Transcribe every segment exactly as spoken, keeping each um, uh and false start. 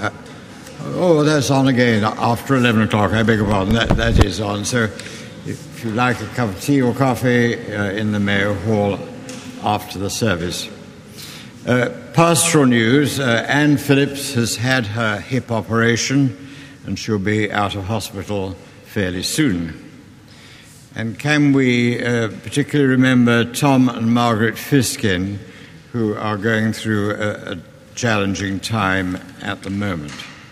Oh, that's on again after eleven o'clock. I beg your pardon. That, that is on. So if you like a cup of tea or coffee uh, in the Mayo Hall after the service. Uh, pastoral news. Uh, Anne Phillips has had her hip operation and she'll be out of hospital fairly soon. And can we uh, particularly remember Tom and Margaret Fiskin, who are going through a, a challenging time at the moment.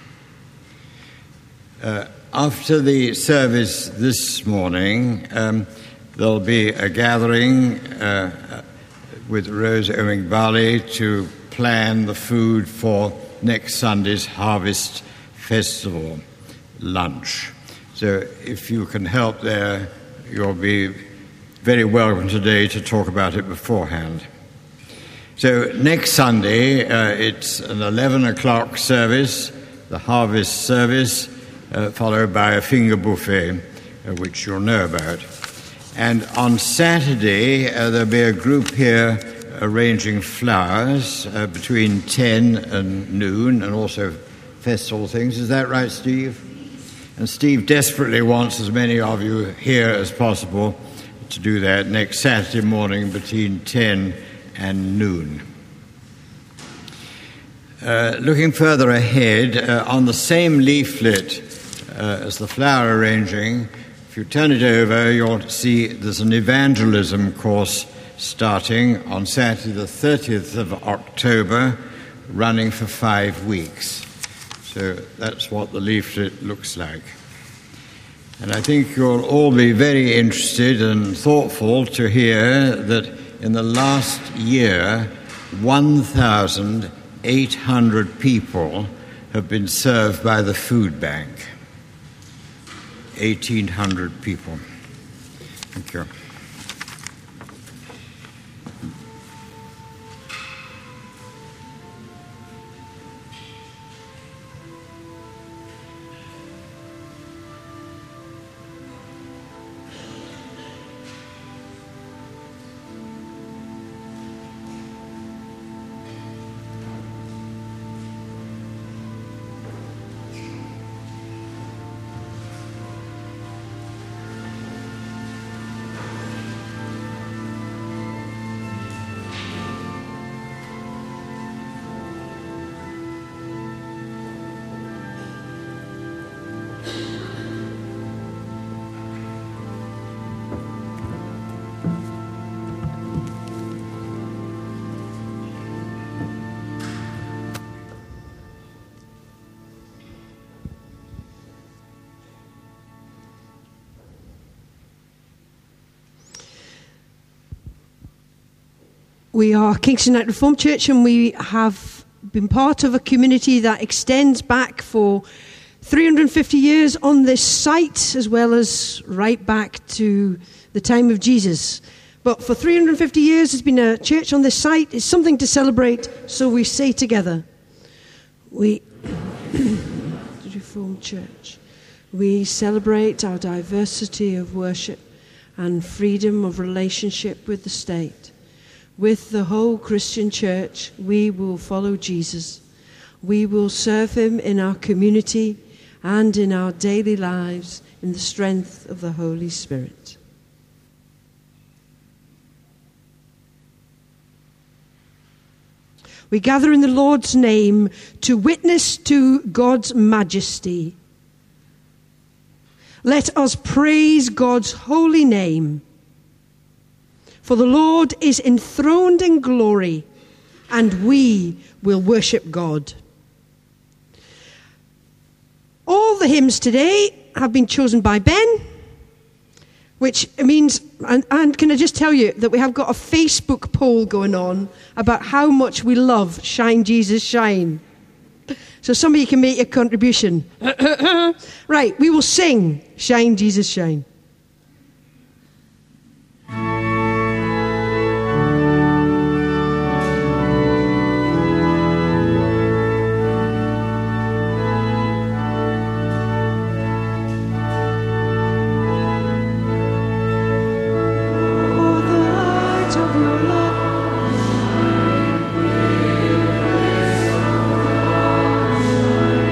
Uh, after the service this morning, um, there'll be a gathering uh, with Rose Owing-Barley to plan the food for next Sunday's Harvest Festival lunch. So if you can help there, you'll be very welcome today to talk about it beforehand. So next Sunday, uh, it's an eleven o'clock service, the Harvest service, Uh, followed by a finger buffet, uh, which you'll know about. And on Saturday, uh, there'll be a group here arranging flowers uh, between ten and noon, and also festival things. Is that right, Steve? And Steve desperately wants as many of you here as possible to do that next Saturday morning between ten and noon. Uh, looking further ahead, uh, on the same leaflet Uh, as the flower arranging, if you turn it over, you'll see there's an evangelism course starting on Saturday the thirtieth of October, running for five weeks. So that's what the leaflet looks like. And I think you'll all be very interested and thoughtful to hear that in the last year, one thousand eight hundred people have been served by the food bank. eighteen hundred people. Thank you. We are Kingston United Reformed Church, and we have been part of a community that extends back for three hundred fifty years on this site, as well as right back to the time of Jesus. But for three hundred fifty years, there's been a church on this site. It's something to celebrate, so we say together, we, the Reformed Church, we celebrate our diversity of worship and freedom of relationship with the state. With the whole Christian church, we will follow Jesus. We will serve him in our community and in our daily lives in the strength of the Holy Spirit. We gather in the Lord's name to witness to God's majesty. Let us praise God's holy name. For the Lord is enthroned in glory, and we will worship God. All the hymns today have been chosen by Ben, which means, and, and can I just tell you that we have got a Facebook poll going on about how much we love Shine Jesus Shine. So somebody can make a contribution. Right, we will sing Shine Jesus Shine. Thank you.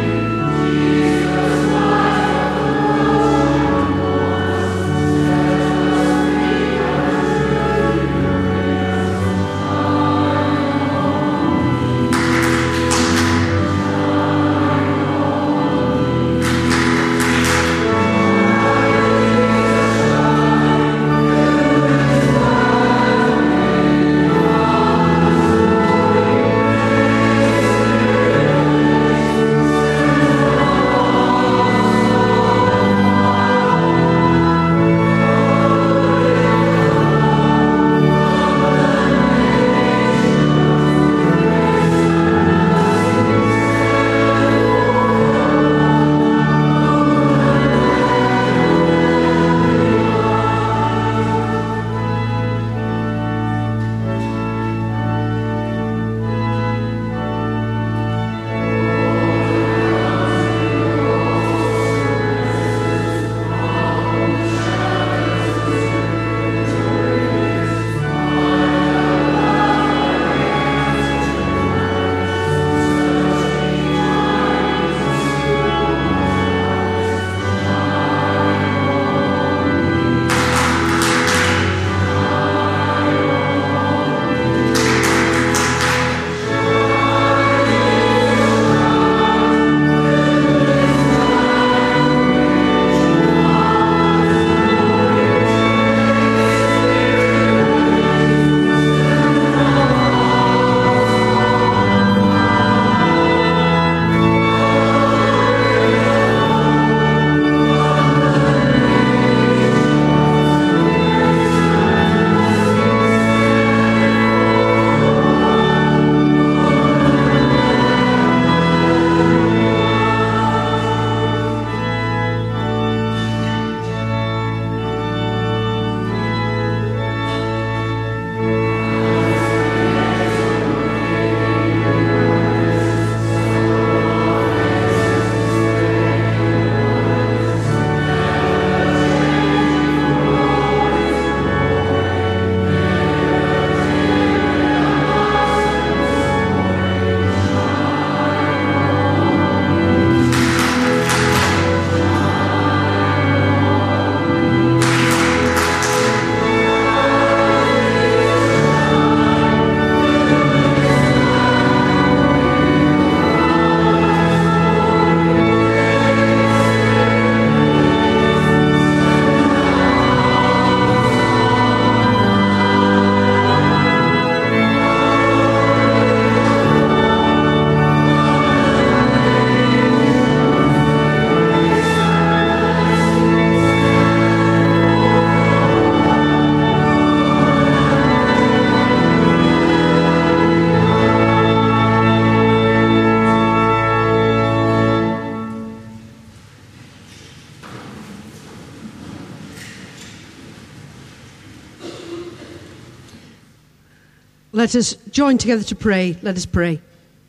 Let us join together to pray. Let us pray.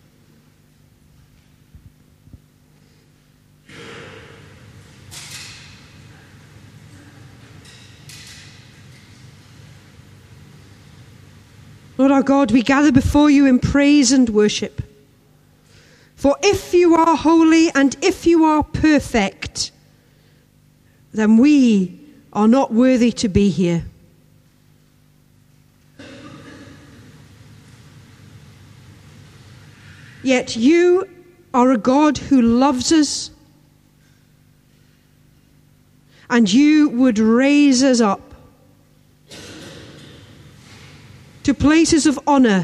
Lord our God, we gather before you in praise and worship. For if you are holy and if you are perfect, then we are not worthy to be here. Yet you are a God who loves us, and you would raise us up to places of honor.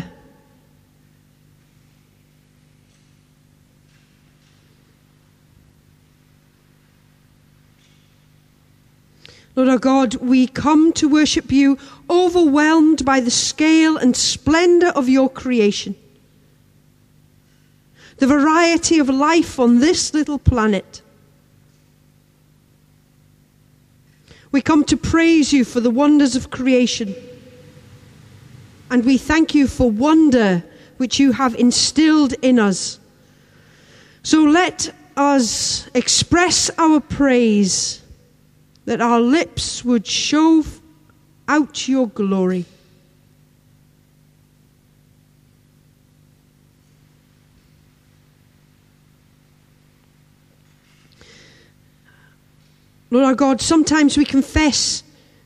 Lord our God, we come to worship you overwhelmed by the scale and splendor of your creation. The variety of life on this little planet. We come to praise you for the wonders of creation. And we thank you for wonder which you have instilled in us. So let us express our praise, that our lips would show out your glory. Lord our God, sometimes we confess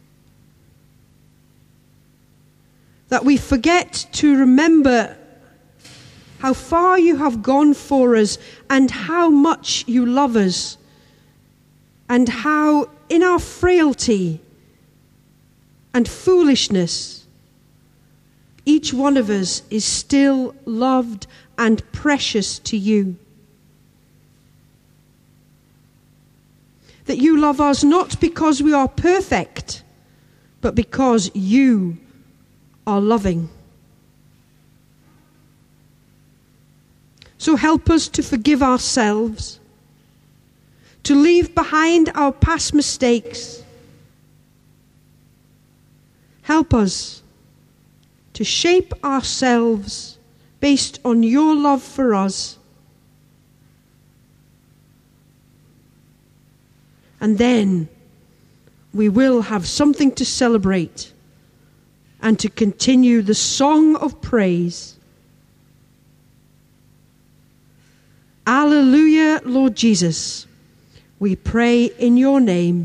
that we forget to remember how far you have gone for us and how much you love us, and how in our frailty and foolishness, each one of us is still loved and precious to you. That you love us not because we are perfect, but because you are loving. So help us to forgive ourselves, to leave behind our past mistakes. Help us to shape ourselves based on your love for us. And then we will have something to celebrate and to continue the song of praise. Alleluia, Lord Jesus. We pray in your name.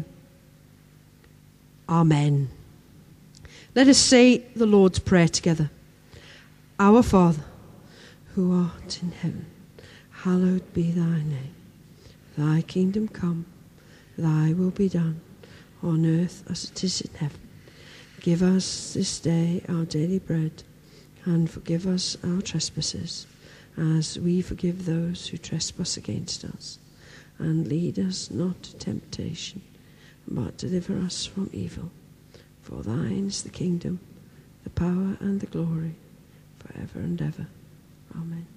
Amen. Let us say the Lord's Prayer together. Our Father, who art in heaven, hallowed be thy name. Thy kingdom come, thy will be done, on earth as it is in heaven. Give us this day our daily bread, and forgive us our trespasses, as we forgive those who trespass against us. And lead us not to temptation, but deliver us from evil. For thine is the kingdom, the power, and the glory, forever and ever. Amen.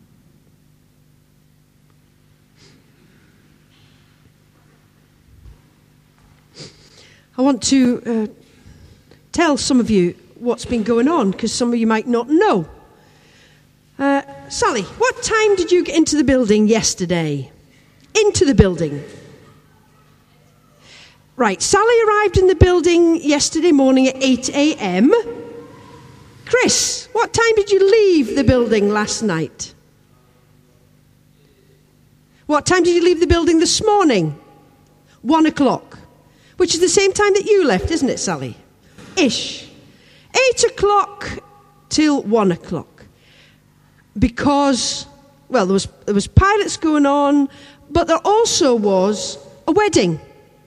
I want to uh, tell some of you what's been going on, because some of you might not know. Uh, Sally, what time did you get into the building yesterday? Into the building. Right, Sally arrived in the building yesterday morning at eight a.m. Chris, what time did you leave the building last night? What time did you leave the building this morning? One o'clock. Which is the same time that you left, isn't it, Sally? Ish. Eight o'clock till one o'clock. Because, well, there was, there was pilots going on, but there also was a wedding.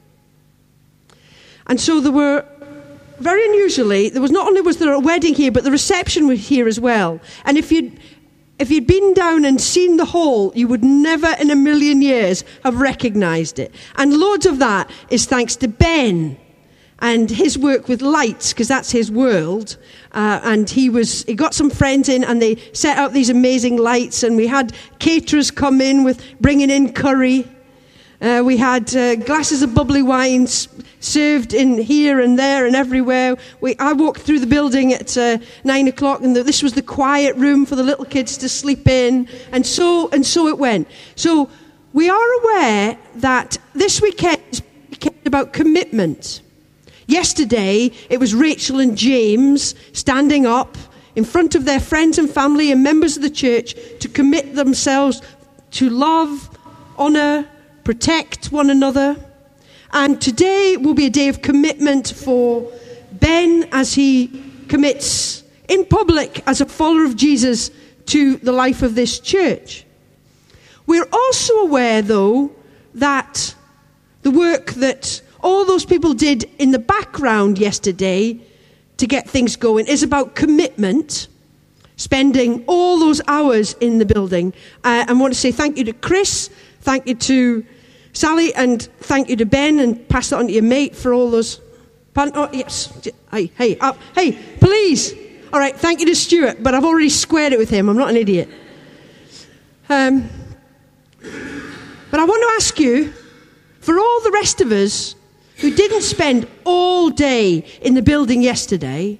And so there were, very unusually, there was not only was there a wedding here, but the reception was here as well. And if you'd, if you'd been down and seen the hall, you would never in a million years have recognised it. And loads of that is thanks to Ben and his work with lights, because that's his world. Uh, and he was he got some friends in, and they set out these amazing lights, and we had caterers come in with bringing in curry. Uh, we had uh, glasses of bubbly wines served in here and there and everywhere. We, I walked through the building at uh, nine o'clock, and the, this was the quiet room for the little kids to sleep in, and so and so it went. So we are aware that this weekend is about commitment. Yesterday, it was Rachel and James standing up in front of their friends and family and members of the church to commit themselves to love, honour, protect one another. And today will be a day of commitment for Ben as he commits in public as a follower of Jesus to the life of this church. We're also aware, though, that the work that all those people did in the background yesterday to get things going is about commitment, spending all those hours in the building. Uh, I want to say thank you to Chris, thank you to Sally, and thank you to Ben, and pass that on to your mate for all those... Oh, yes. Hey, hey, up. Hey, please. All right, thank you to Stuart, but I've already squared it with him. I'm not an idiot. Um, but I want to ask you, for all the rest of us who didn't spend all day in the building yesterday,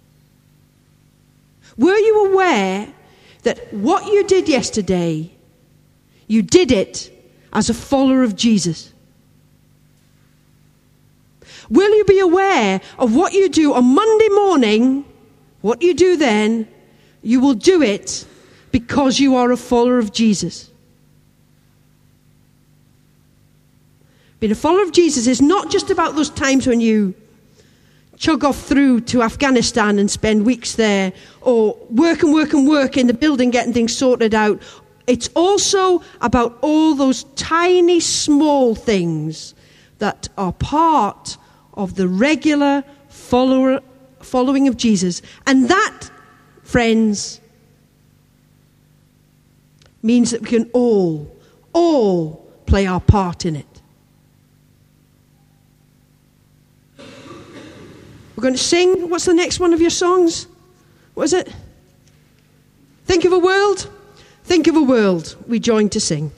were you aware that what you did yesterday, you did it as a follower of Jesus? Will you be aware of what you do on Monday morning, what you do then, you will do it because you are a follower of Jesus? Being a follower of Jesus is not just about those times when you chug off through to Afghanistan and spend weeks there, or work and work and work in the building getting things sorted out. It's also about all those tiny, small things that are part of the regular follower, following of Jesus. And that, friends, means that we can all, all play our part in it. We're going to sing. What's the next one of your songs? What is it? Think of a World? Think of a World. We join to sing.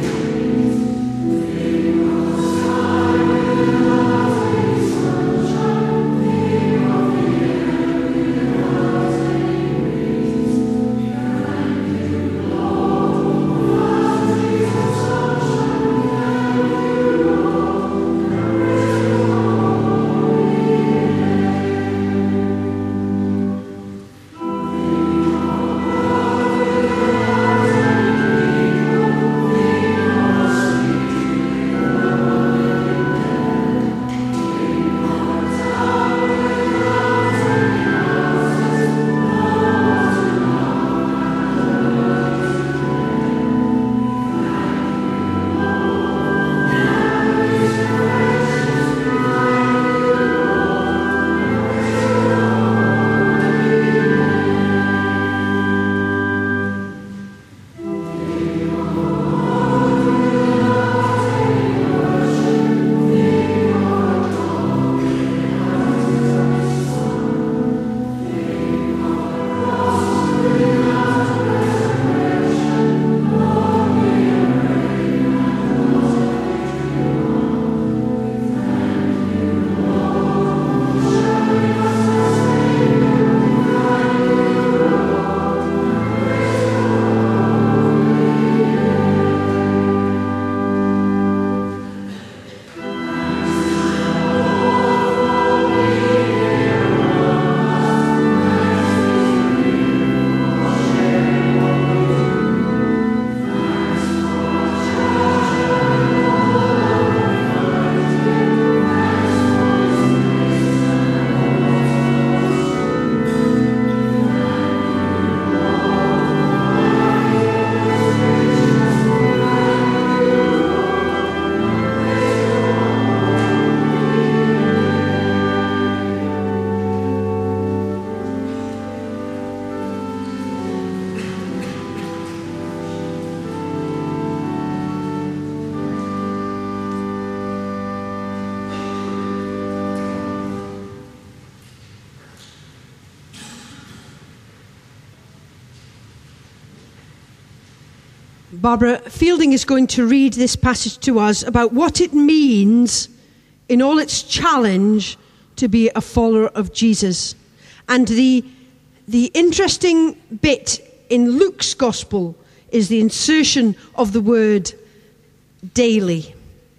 Thank Barbara Fielding is going to read this passage to us about what it means in all its challenge to be a follower of Jesus. And the, the interesting bit in Luke's gospel is the insertion of the word daily.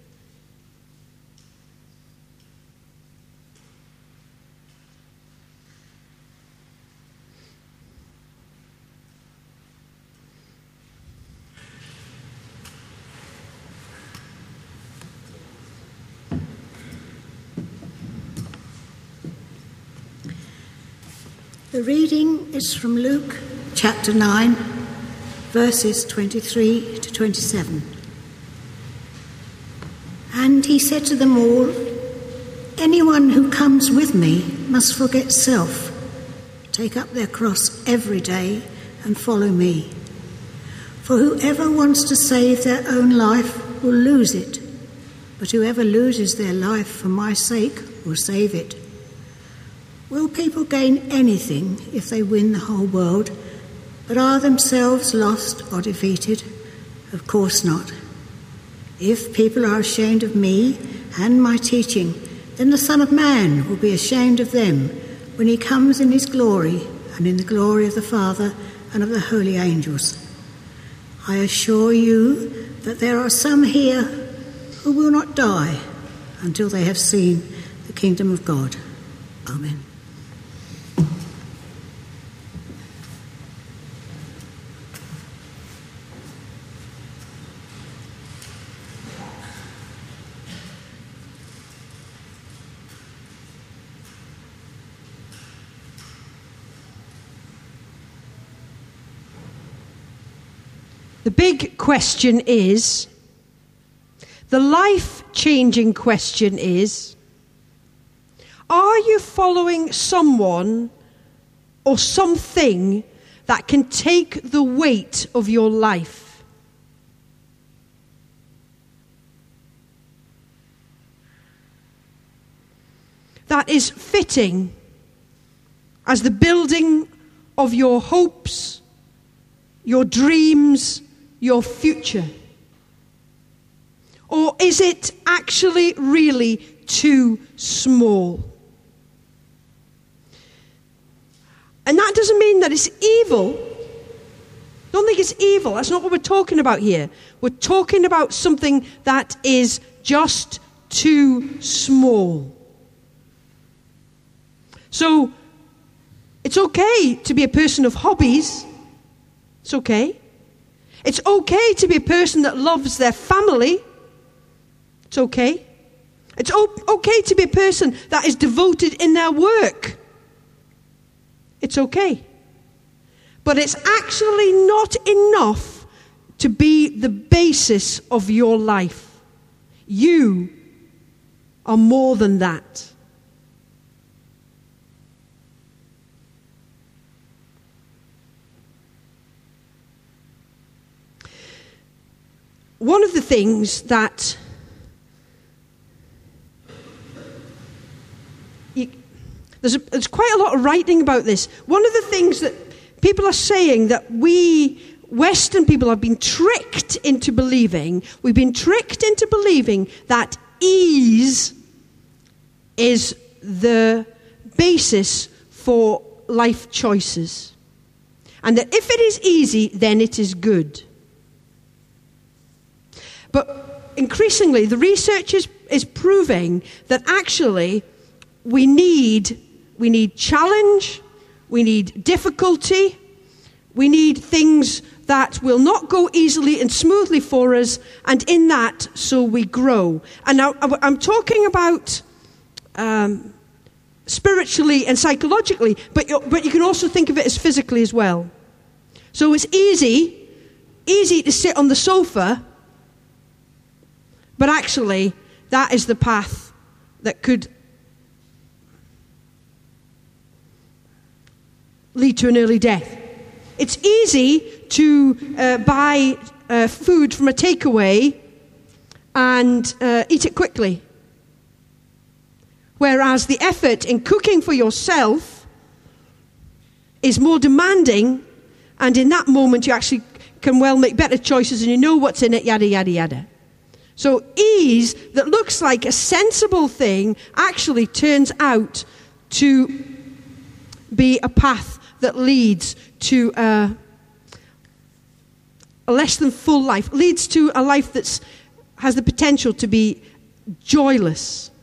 The reading is from Luke chapter nine, verses twenty-three to twenty-seven. And he said to them all, "Anyone who comes with me must forget self, take up their cross every day and follow me. For whoever wants to save their own life will lose it, but whoever loses their life for my sake will save it. Will people gain anything if they win the whole world, but are themselves lost or defeated? Of course not. If people are ashamed of me and my teaching, then the Son of Man will be ashamed of them when he comes in his glory and in the glory of the Father and of the holy angels. I assure you that there are some here who will not die until they have seen the kingdom of God." Amen. The big question is, the life-changing question is, are you following someone or something that can take the weight of your life? That is fitting as the building of your hopes, your dreams, your future? Or is it actually really too small? And that doesn't mean that it's evil. Don't think it's evil. That's not what we're talking about here. We're talking about something that is just too small. So, it's okay to be a person of hobbies. It's okay. It's okay to be a person that loves their family. It's okay. It's okay to be a person that is devoted in their work. It's okay. But it's actually not enough to be the basis of your life. You are more than that. One of the things that you, there's, a, there's quite a lot of writing about this. One of the things that people are saying that we Western people have been tricked into believing, we've been tricked into believing that ease is the basis for life choices. And that if it is easy, then it is good. But increasingly, the research is, is proving that actually we need, we need challenge, we need difficulty, we need things that will not go easily and smoothly for us, and in that, so we grow. And now I'm talking about um, spiritually and psychologically, but but you can also think of it as physically as well. So it's easy, easy to sit on the sofa. But actually, that is the path that could lead to an early death. It's easy to uh, buy uh, food from a takeaway and uh, eat it quickly. Whereas the effort in cooking for yourself is more demanding, and in that moment you actually can well make better choices and you know what's in it, yada, yada, yada. So ease that looks like a sensible thing actually turns out to be a path that leads to a, a less than full life, leads to a life that has the potential to be joyless.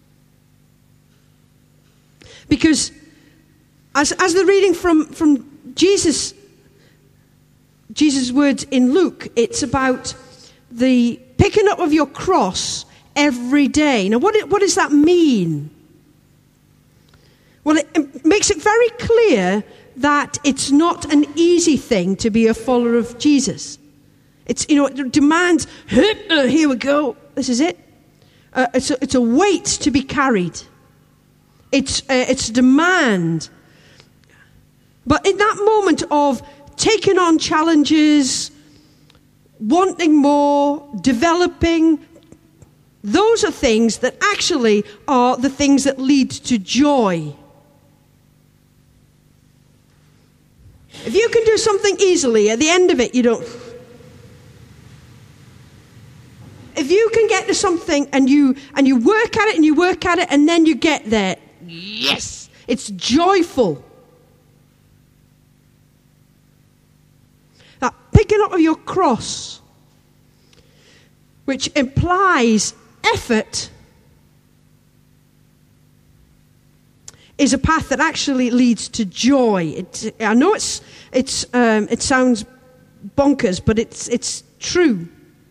Because as, as the reading from, from Jesus, Jesus' words in Luke, it's about the picking up of your cross every day. Now, what, what does that mean? Well, it, it makes it very clear that it's not an easy thing to be a follower of Jesus. It's, you know, it demands, here we go, this is it. Uh, it's, a, it's a weight to be carried. It's, uh, it's demand. But in that moment of taking on challenges, wanting more, developing, those are things that actually are the things that lead to joy. If you can do something easily, at the end of it, you don't. If you can get to something and you and you work at it and you work at it and then you get there, yes, it's joyful. That picking up of your cross, which implies effort, is a path that actually leads to joy. It, I know it's it's um, it sounds bonkers, but it's it's true.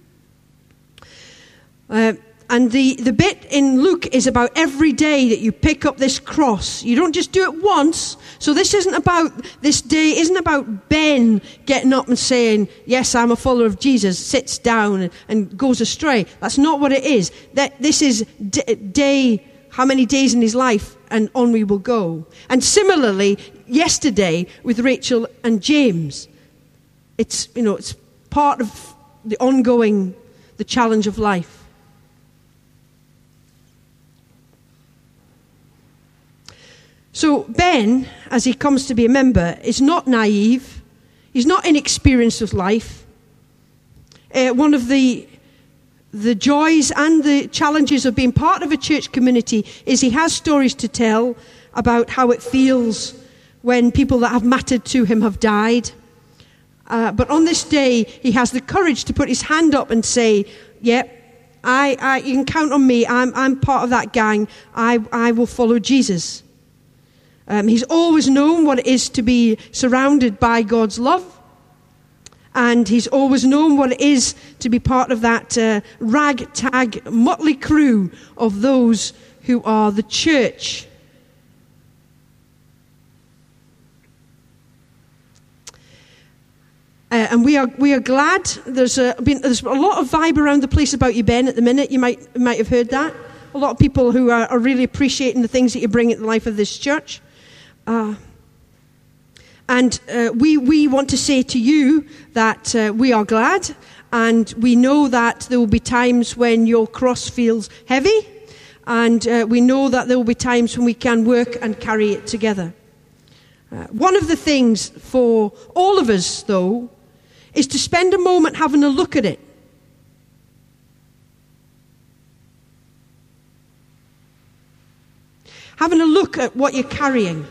Uh, and the, the bit in Luke is about every day that you pick up this cross. You don't just do it once. So this isn't about, this day isn't about Ben getting up and saying, yes, I'm a follower of Jesus, sits down and, and goes astray. That's not what it is. That this is d- day, how many days in his life, and on we will go. And similarly, yesterday with Rachel and James, it's, you know, it's part of the ongoing, the challenge of life. So Ben, as he comes to be a member, is not naive. He's not inexperienced with life. Uh, one of the the joys and the challenges of being part of a church community is he has stories to tell about how it feels when people that have mattered to him have died. Uh, but on this day, he has the courage to put his hand up and say, "Yep, yeah, I, I, you can count on me. I'm, I'm part of that gang. I, I will follow Jesus." Um, he's always known what it is to be surrounded by God's love. And he's always known what it is to be part of that uh, ragtag, motley crew of those who are the church. Uh, and we are we are glad. There's a, been, there's a lot of vibe around the place about you, Ben, at the minute. You might you might have heard that. A lot of people who are, are really appreciating the things that you bring into the life of this church. Uh, and uh, we we want to say to you that uh, we are glad, and we know that there will be times when your cross feels heavy, and uh, we know that there will be times when we can work and carry it together. Uh, one of the things for all of us, though, is to spend a moment having a look at it. Having a look at what you're carrying.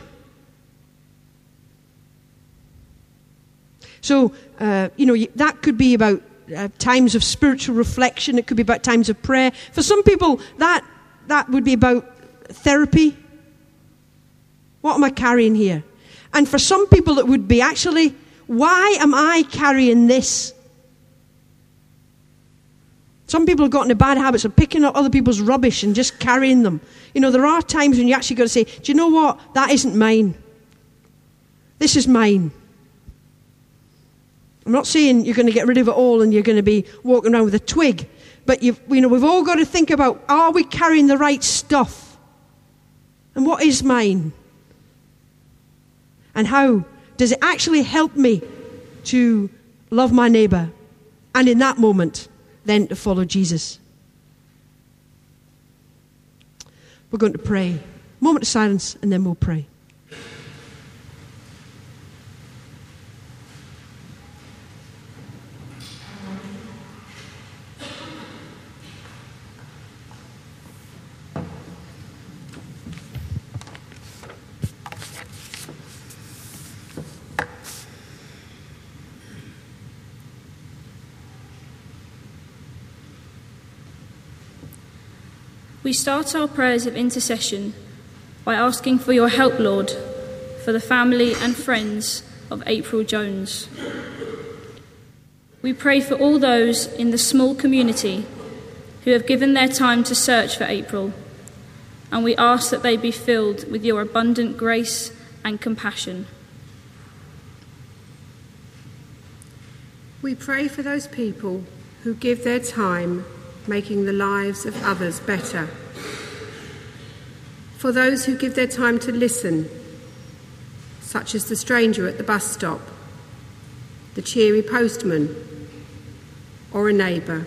So, uh, you know, that could be about uh, times of spiritual reflection. It could be about times of prayer. For some people, that that would be about therapy. What am I carrying here? And for some people, it would be actually, why am I carrying this? Some people have gotten the bad habits of picking up other people's rubbish and just carrying them. You know, there are times when you actually got to say, do you know what? That isn't mine. This is mine. I'm not saying you're going to get rid of it all and you're going to be walking around with a twig. But, you've, you know, we've all got to think about, are we carrying the right stuff? And what is mine? And how does it actually help me to love my neighbour? And in that moment, then to follow Jesus. We're going to pray. Moment of silence, and then we'll pray. We start our prayers of intercession by asking for your help, Lord, for the family and friends of April Jones. We pray for all those in the small community who have given their time to search for April, and we ask that they be filled with your abundant grace and compassion. We pray for those people who give their time making the lives of others better. For those who give their time to listen, such as the stranger at the bus stop, the cheery postman, or a neighbour.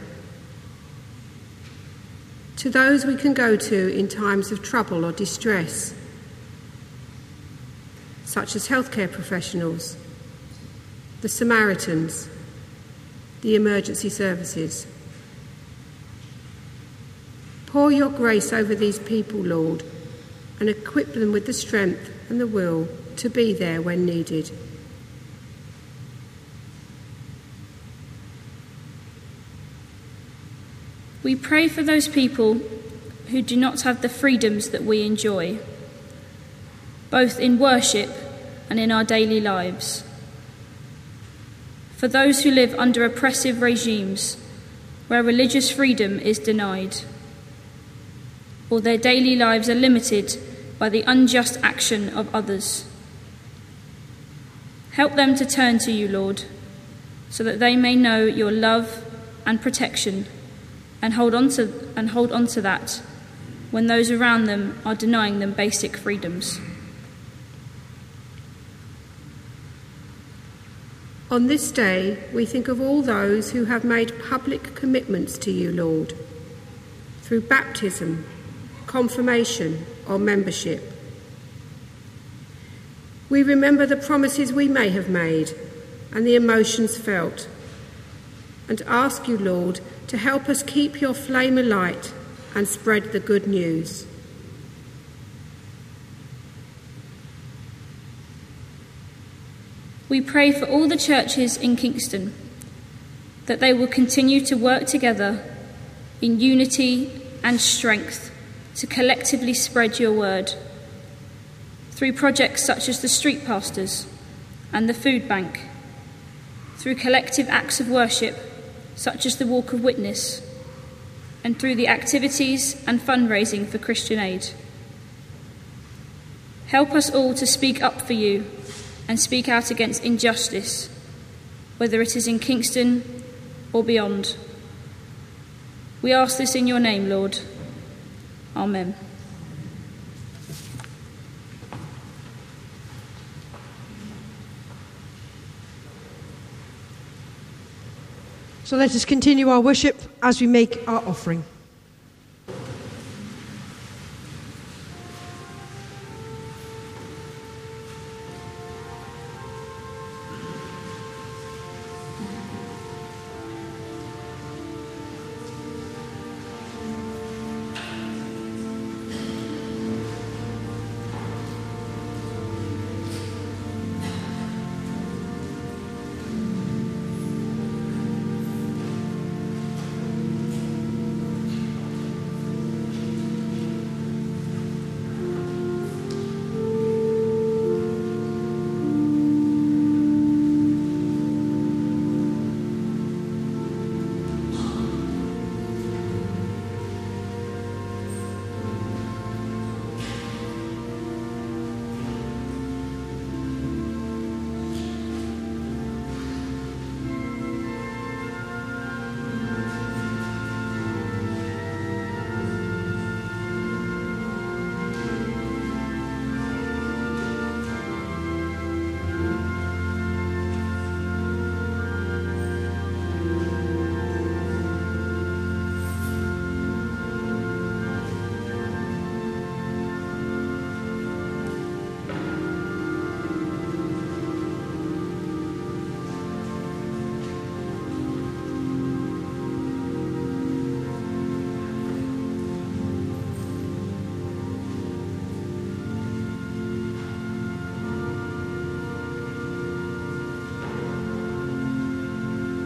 To those we can go to in times of trouble or distress, such as healthcare professionals, the Samaritans, the emergency services. Pour your grace over these people, Lord, and equip them with the strength and the will to be there when needed. We pray for those people who do not have the freedoms that we enjoy, both in worship and in our daily lives. For those who live under oppressive regimes where religious freedom is denied, or their daily lives are limited by the unjust action of others. Help them to turn to you, Lord, so that they may know your love and protection and hold on to, and hold on to that when those around them are denying them basic freedoms. On this day, we think of all those who have made public commitments to you, Lord, through baptism, confirmation, or membership. We remember the promises we may have made and the emotions felt, and ask you, Lord, to help us keep your flame alight and spread the good news. We pray for all the churches in Kingston, that they will continue to work together in unity and strength to collectively spread your word, through projects such as the Street Pastors and the Food Bank, through collective acts of worship such as the Walk of Witness, and through the activities and fundraising for Christian Aid. Help us all to speak up for you and speak out against injustice, whether it is in Kingston or beyond. We ask this in your name, Lord. Amen. So let us continue our worship as we make our offering.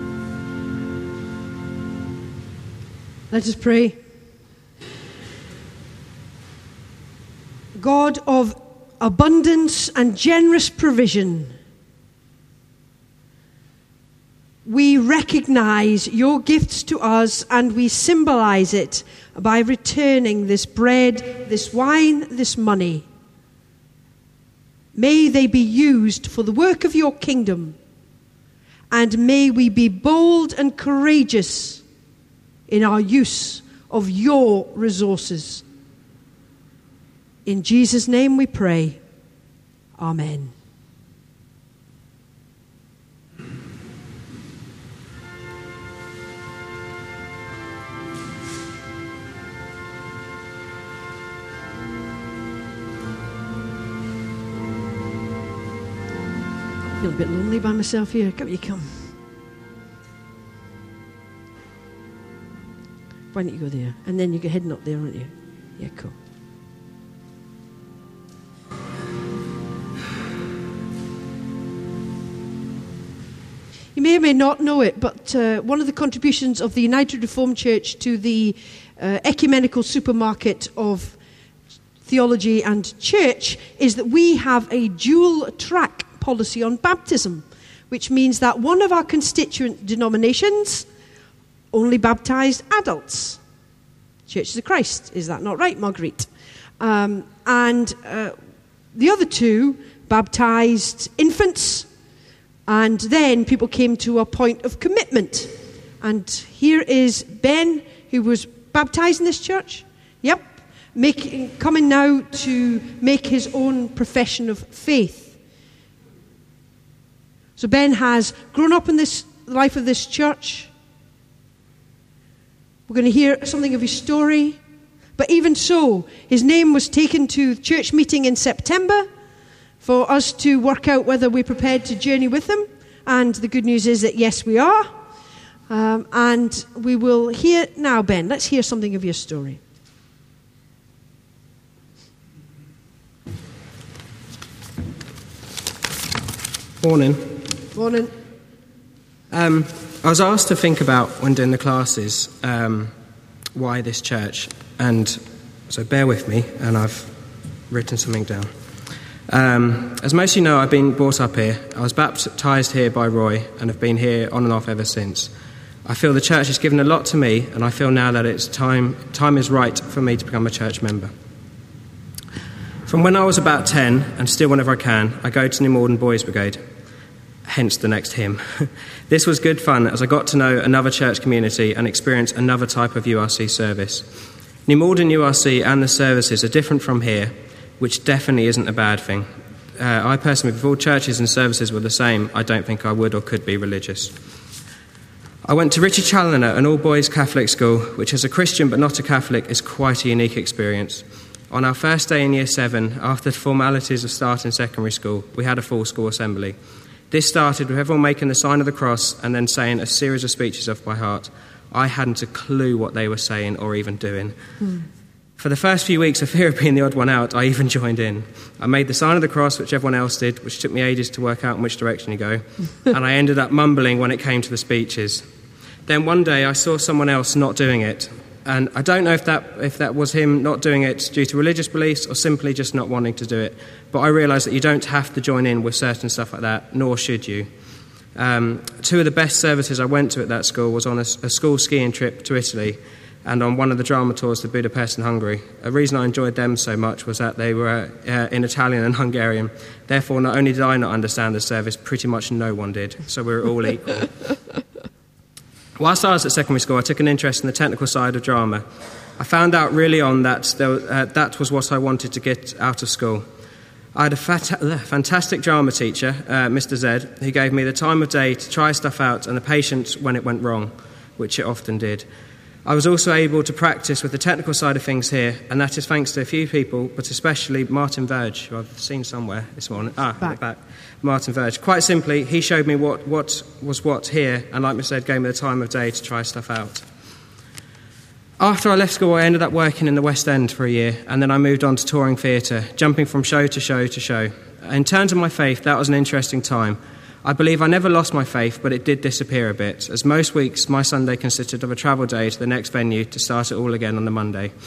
Let us pray. God of abundance and generous provision, we recognize your gifts to us, and we symbolize it by returning this bread, this wine, this money. May they be used for the work of your kingdom, and may we be bold and courageous in our use of your resources. In Jesus' name we pray. Amen. I feel a bit lonely by myself here. Come, you come. Why don't you go there? And then you're heading up there, aren't you? Yeah, cool. You may or may not know it, but uh, one of the contributions of the United Reformed Church to the uh, ecumenical supermarket of theology and church is that we have a dual track policy on baptism, which means that one of our constituent denominations only baptized adults. Churches of Christ, is that not right, Marguerite? Um, and uh, the other two baptized infants, and then people came to a point of commitment. And here is Ben, who was baptized in this church. Yep, making, coming now to make his own profession of faith. So Ben has grown up in this life of this church. We're going to hear something of his story. But even so, his name was taken to the church meeting in September for us to work out whether we're prepared to journey with him. And the good news is that yes, we are. Um, and we will hear now, Ben, let's hear something of your story. Morning. Morning. Um, I was asked to think about, when doing the classes, um, why this church, and so bear with me, and I've written something down. Um, as most of you know, I've been brought up here. I was baptised here by Roy, and have been here on and off ever since. I feel the church has given a lot to me, and I feel now that it's time, time is right for me to become a church member. From when I was about ten, and still whenever I can, I go to New Malden Boys Brigade. Hence the next hymn. This was good fun as I got to know another church community and experience another type of U R C service. New Malden U R C and the services are different from here, which definitely isn't a bad thing. Uh, I personally, if all churches and services were the same, I don't think I would or could be religious. I went to Richie Challoner, an all-boys Catholic school, which as a Christian but not a Catholic is quite a unique experience. On our first day in year seven, after the formalities of starting secondary school, we had a full school assembly. This started with everyone making the sign of the cross and then saying a series of speeches off by heart. I hadn't a clue what they were saying or even doing. Mm. For the first few weeks, of fear of being the odd one out, I even joined in. I made the sign of the cross, which everyone else did, which took me ages to work out in which direction you go, and I ended up mumbling when it came to the speeches. Then one day I saw someone else not doing it, and I don't know if that if that was him not doing it due to religious beliefs or simply just not wanting to do it, but I realised that you don't have to join in with certain stuff like that, nor should you. Um, two of the best services I went to at that school was on a, a school skiing trip to Italy and on one of the drama tours to Budapest and Hungary. A reason I enjoyed them so much was that they were uh, in Italian and Hungarian. Therefore, not only did I not understand the service, pretty much no one did, so we were all equal. Whilst I was at secondary school, I took an interest in the technical side of drama. I found out really on that there, uh, that was what I wanted to get out of school. I had a fat- uh, fantastic drama teacher, uh, Mister Z, who gave me the time of day to try stuff out and the patience when it went wrong, which it often did. I was also able to practice with the technical side of things here, and that is thanks to a few people, but especially Martin Verge, who I've seen somewhere this morning. Ah, back. back. Martin Verge. Quite simply, he showed me what, what was what here, and like I said, gave me the time of day to try stuff out. After I left school, I ended up working in the West End for a year, and then I moved on to touring theatre, jumping from show to show to show. In terms of my faith, that was an interesting time. I believe I never lost my faith, but it did disappear a bit, as most weeks my Sunday consisted of a travel day to the next venue to start it all again on the Monday.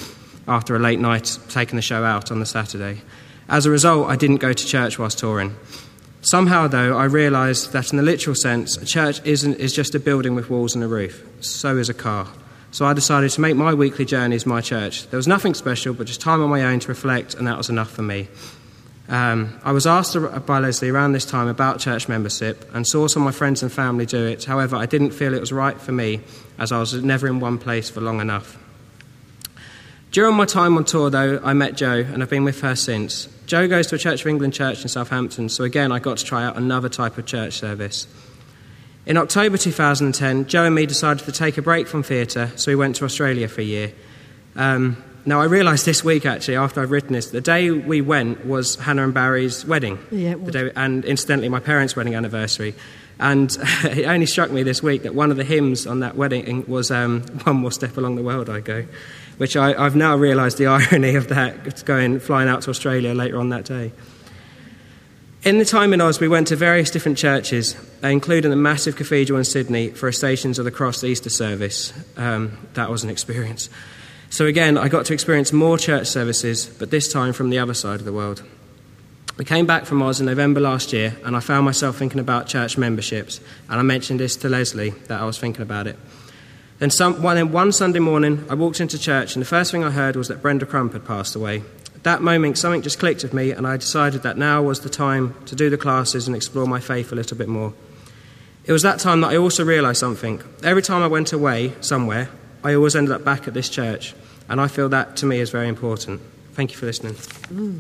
after a late night taking the show out on the Saturday. As a result, I didn't go to church whilst touring. Somehow, though, I realised that in the literal sense, a church isn't, is just a building with walls and a roof. So is a car. So I decided to make my weekly journeys my church. There was nothing special, but just time on my own to reflect, and that was enough for me. Um, I was asked by Leslie around this time about church membership and saw some of my friends and family do it. However, I didn't feel it was right for me, as I was never in one place for long enough. During my time on tour, though, I met Jo, and I've been with her since. Jo goes to a Church of England church in Southampton, so again I got to try out another type of church service. In October two thousand ten, Jo and me decided to take a break from theatre, so we went to Australia for a year. Um, now, I realised this week, actually, after I've written this, the day we went was Hannah and Barry's wedding, yeah, it was. The day, and incidentally, my parents' wedding anniversary. And it only struck me this week that one of the hymns on that wedding was um, One More Step Along the World I Go, which I, I've now realised the irony of that, going flying out to Australia later on that day. In the time in Oz, we went to various different churches, including the massive cathedral in Sydney for a Stations of the Cross Easter service. Um, that was an experience. So again, I got to experience more church services, but this time from the other side of the world. We came back from Oz in November last year, and I found myself thinking about church memberships, and I mentioned this to Leslie, that I was thinking about it. Then, some, well, then one Sunday morning, I walked into church, and the first thing I heard was that Brenda Crump had passed away. At that moment, something just clicked with me, and I decided that now was the time to do the classes and explore my faith a little bit more. It was that time that I also realised something. Every time I went away somewhere, I always ended up back at this church, and I feel that, to me, is very important. Thank you for listening. Mm.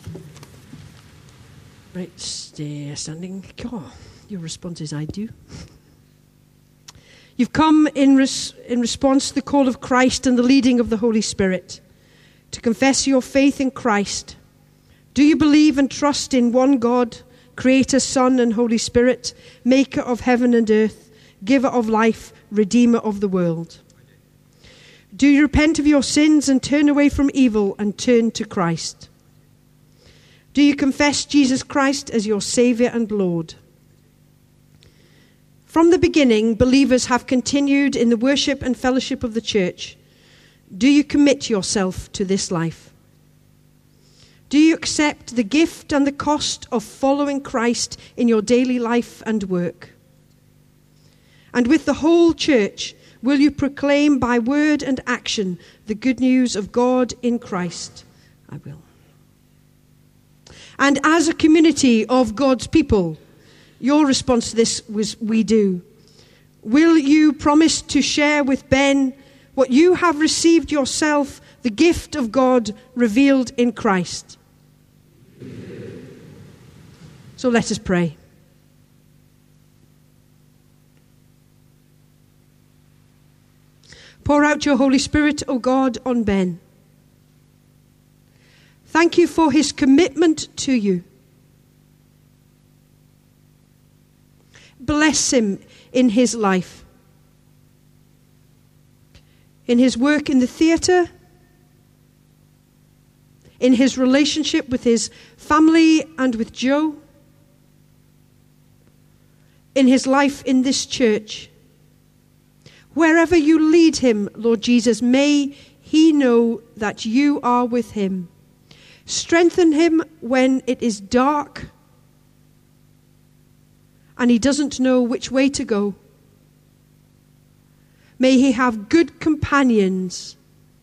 Right, stay standing. Oh, your response is, I do. You've come in, res- in response to the call of Christ and the leading of the Holy Spirit to confess your faith in Christ. Do you believe and trust in one God, Creator, Son, and Holy Spirit, Maker of heaven and earth, Giver of life, Redeemer of the world? Do you repent of your sins and turn away from evil and turn to Christ? Do you confess Jesus Christ as your Saviour and Lord? From the beginning, believers have continued in the worship and fellowship of the church. Do you commit yourself to this life? Do you accept the gift and the cost of following Christ in your daily life and work? And with the whole church, will you proclaim by word and action the good news of God in Christ? I will. And as a community of God's people, your response to this was, we do. Will you promise to share with Ben what you have received yourself, the gift of God revealed in Christ? So let us pray. Pour out your Holy Spirit, O God, on Ben. Thank you for his commitment to you. Bless him in his life, in his work in the theatre, in his relationship with his family and with Jo, in his life in this church. Wherever you lead him, Lord Jesus, may he know that you are with him. Strengthen him when it is dark and he doesn't know which way to go. May he have good companions,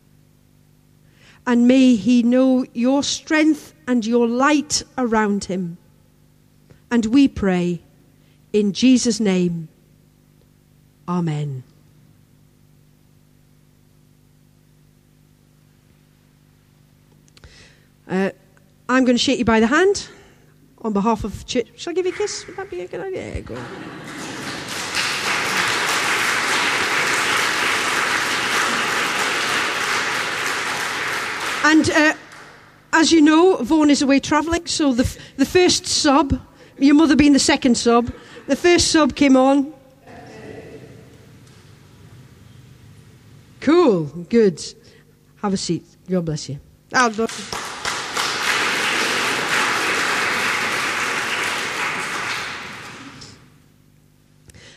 and may he know your strength and your light around him. And we pray in Jesus' name. Amen. Uh, I'm going to shake you by the hand on behalf of church. Shall I give you a kiss? Would that be a good idea? Yeah, go on. And uh, as you know, Vaughan is away travelling, so the f- the first sub, your mother being the second sub, the first sub came on. Cool, good. Have a seat. God bless you. Oh, God.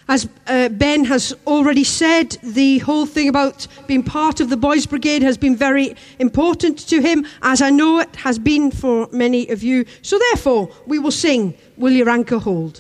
As uh, Ben has already said, the whole thing about being part of the Boys Brigade has been very important to him, as I know it has been for many of you. So therefore, we will sing, Will Your Anchor Hold?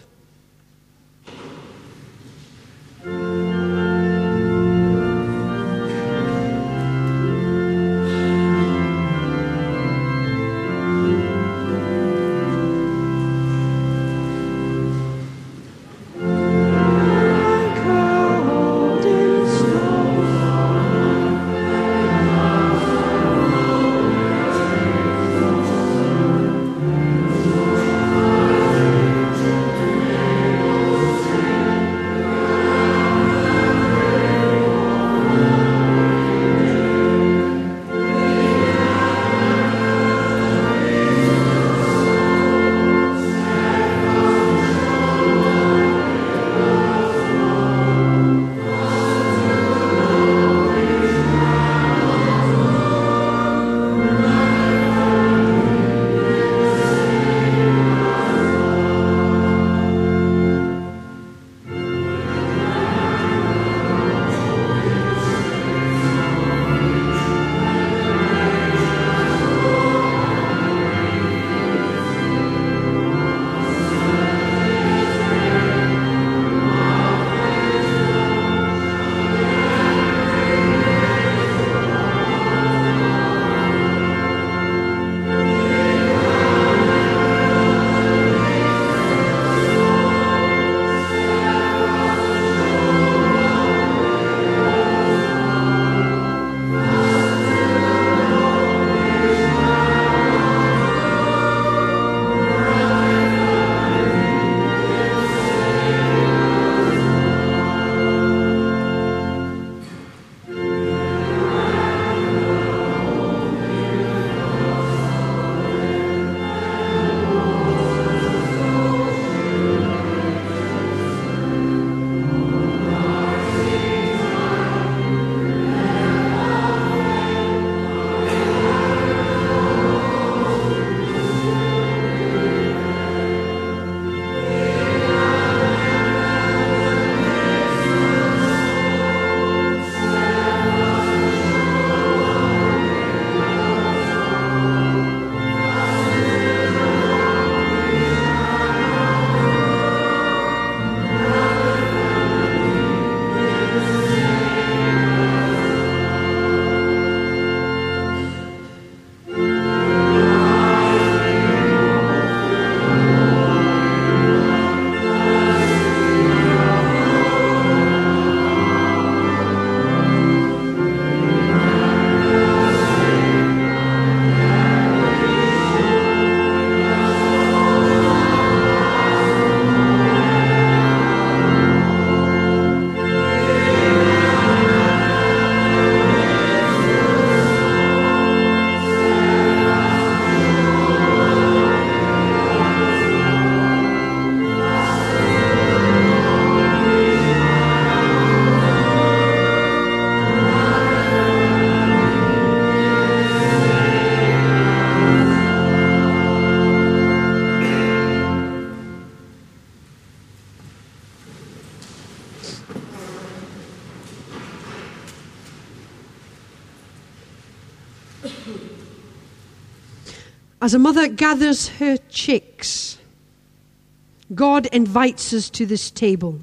As a mother gathers her chicks, God invites us to this table.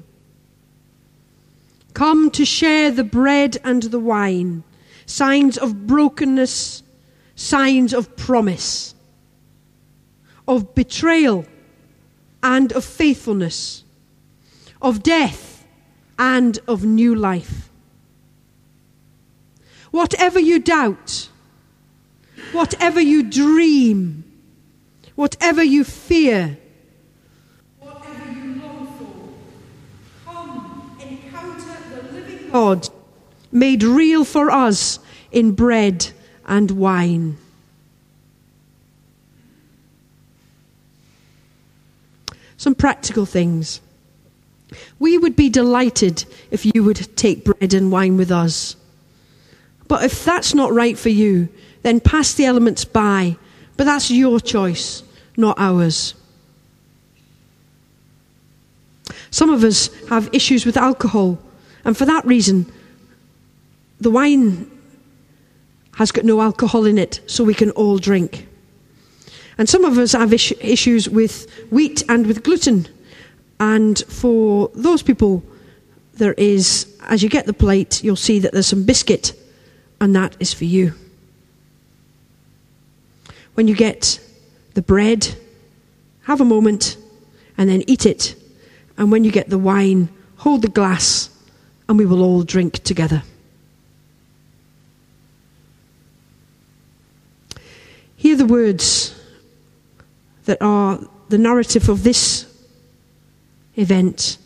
Come to share the bread and the wine, signs of brokenness, signs of promise, of betrayal and of faithfulness, of death and of new life. Whatever you doubt, whatever you dream, whatever you fear, whatever you long for, come encounter the living God made real for us in bread and wine. Some practical things. We would be delighted if you would take bread and wine with us. But if that's not right for you, then pass the elements by. But that's your choice, not ours. Some of us have issues with alcohol, and for that reason, the wine has got no alcohol in it, so we can all drink. And some of us have is- issues with wheat and with gluten. And for those people, there is, as you get the plate, you'll see that there's some biscuit, and that is for you. When you get the bread, have a moment, and then eat it. And when you get the wine, hold the glass, and we will all drink together. Hear the words that are the narrative of this event.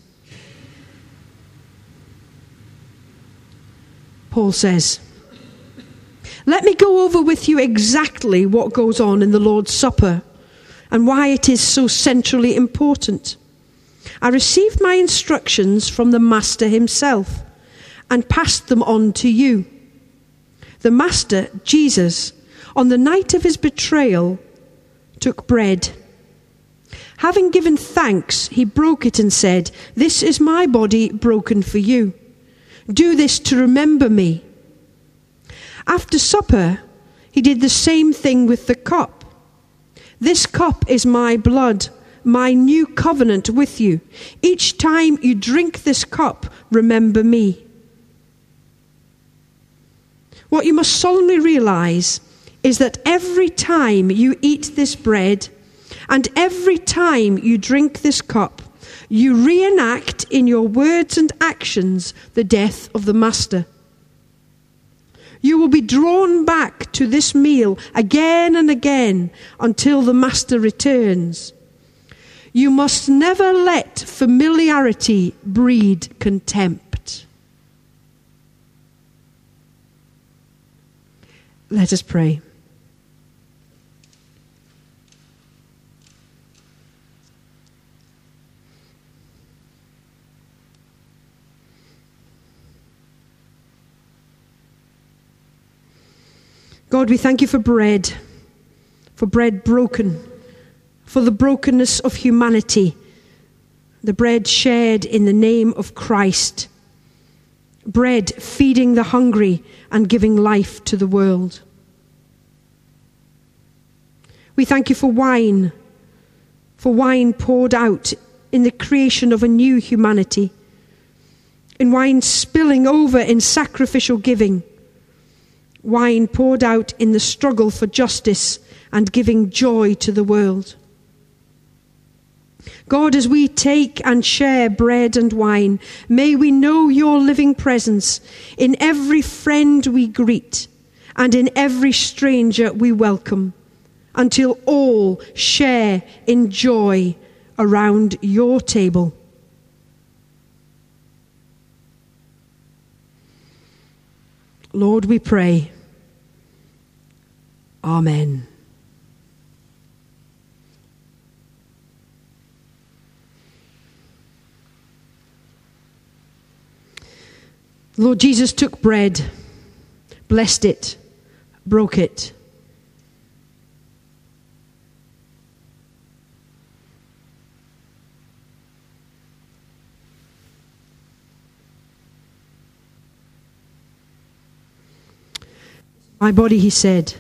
Paul says, "Let me go over with you exactly what goes on in the Lord's Supper and why it is so centrally important. I received my instructions from the Master himself and passed them on to you. The Master, Jesus, on the night of his betrayal, took bread. Having given thanks, he broke it and said, 'This is my body broken for you. Do this to remember me.' After supper, he did the same thing with the cup. 'This cup is my blood, my new covenant with you. Each time you drink this cup, remember me.' What you must solemnly realize is that every time you eat this bread and every time you drink this cup, you reenact in your words and actions the death of the Master. You will be drawn back to this meal again and again until the Master returns. You must never let familiarity breed contempt." Let us pray. God, we thank you for bread, for bread broken, for the brokenness of humanity, the bread shared in the name of Christ, bread feeding the hungry and giving life to the world. We thank you for wine, for wine poured out in the creation of a new humanity, in wine spilling over in sacrificial giving, wine poured out in the struggle for justice and giving joy to the world. God, as we take and share bread and wine, may we know your living presence in every friend we greet and in every stranger we welcome, until all share in joy around your table. Lord, we pray. Amen. Lord Jesus took bread, blessed it, broke it. My body, he said.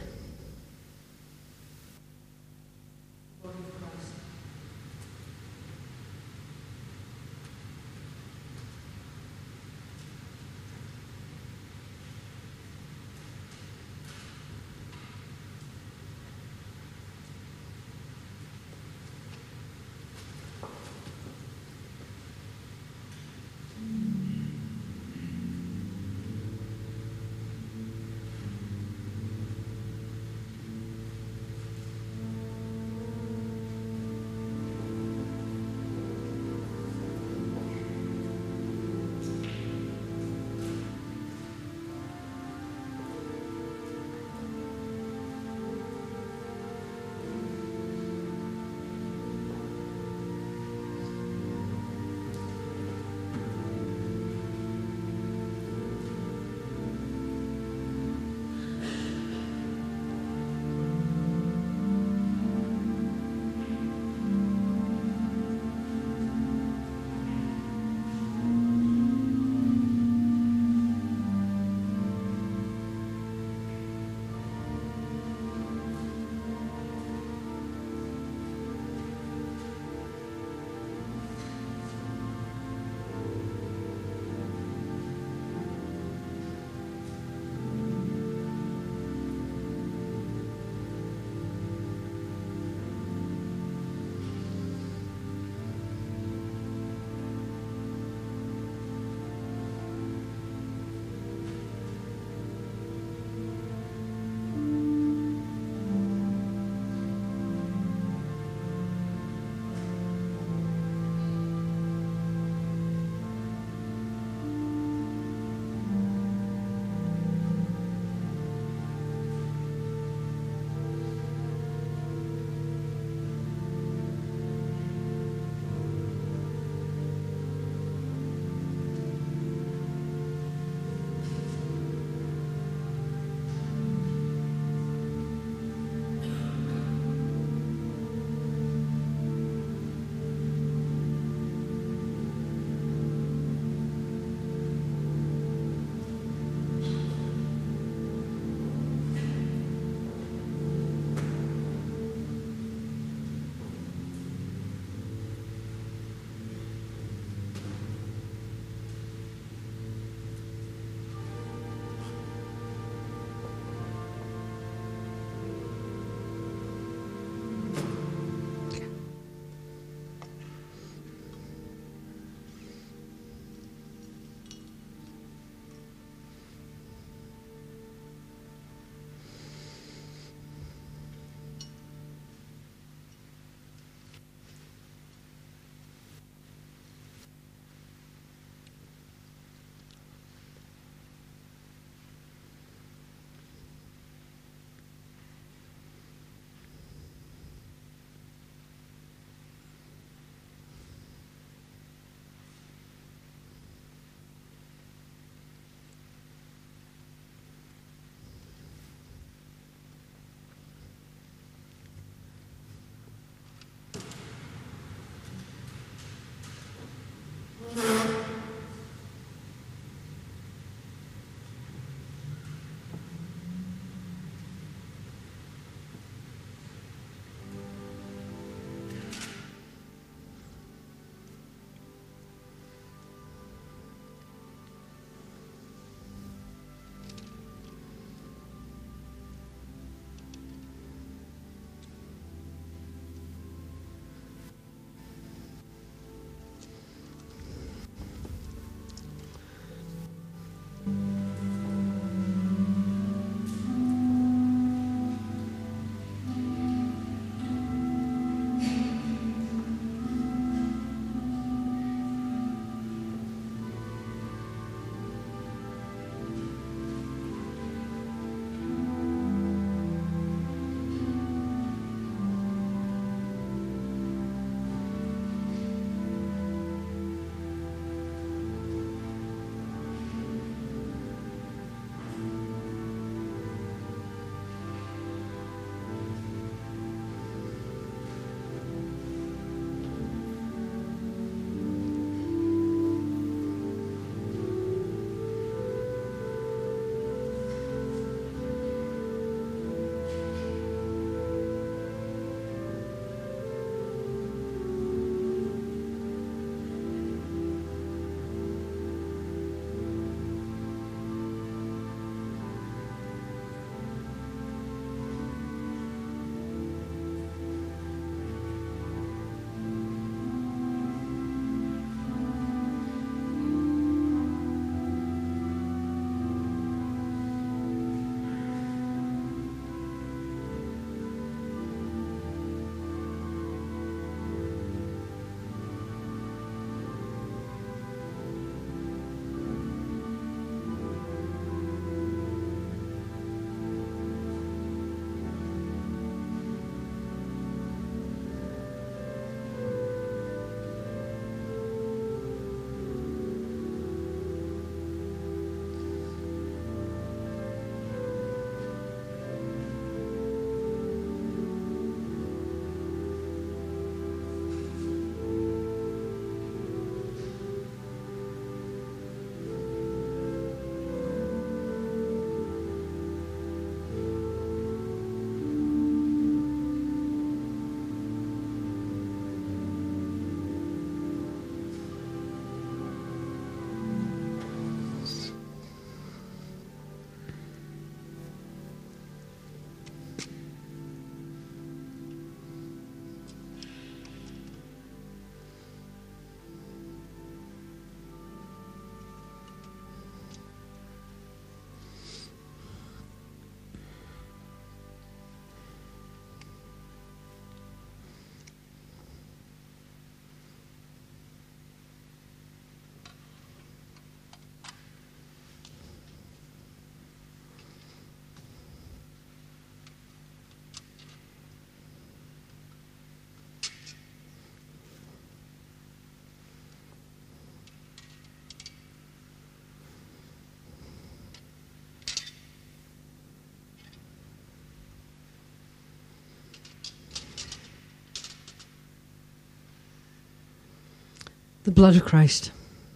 The blood of Christ.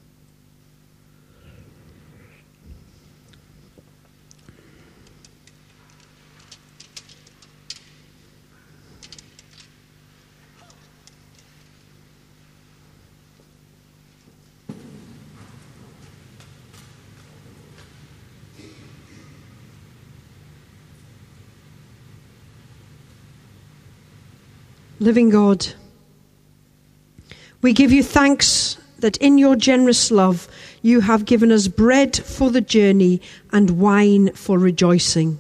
Living God, we give you thanks that in your generous love you have given us bread for the journey and wine for rejoicing.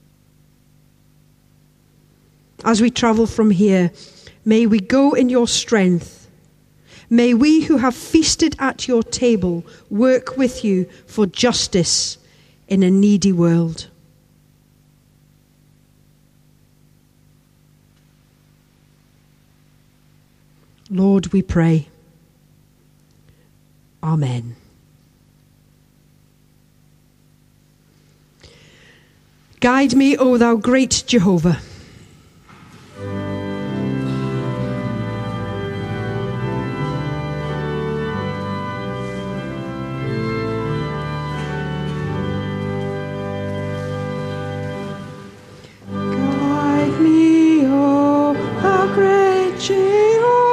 As we travel from here, may we go in your strength. May we who have feasted at your table work with you for justice in a needy world. Lord, we pray. Amen. Guide me, O thou great Jehovah. Guide me, O thou great Jehovah.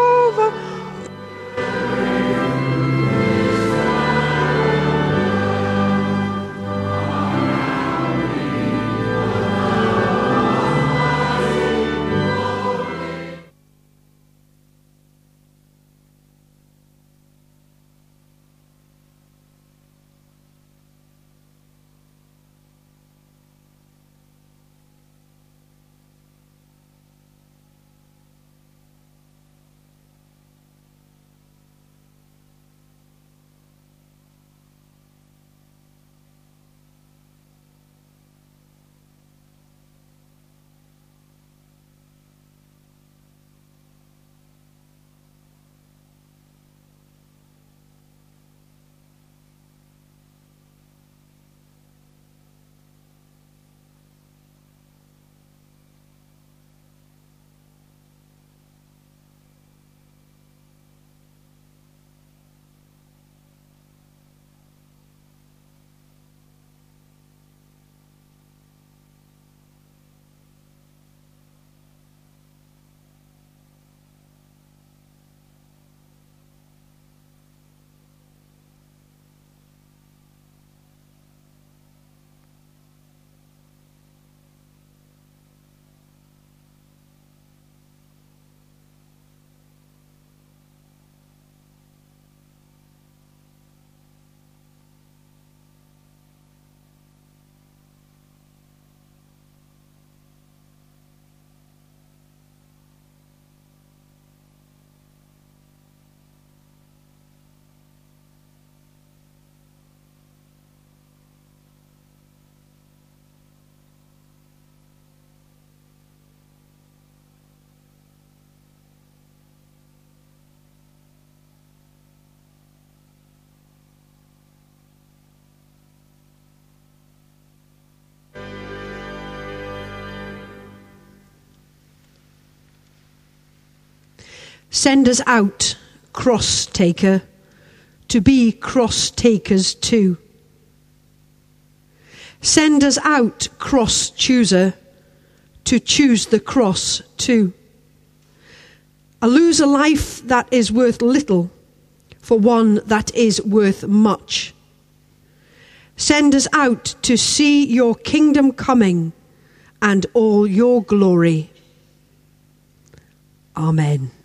Send us out, cross taker, to be cross takers too. Send us out, cross chooser, to choose the cross too. I lose a life that is worth little for one that is worth much. Send us out to see your kingdom coming and all your glory. Amen.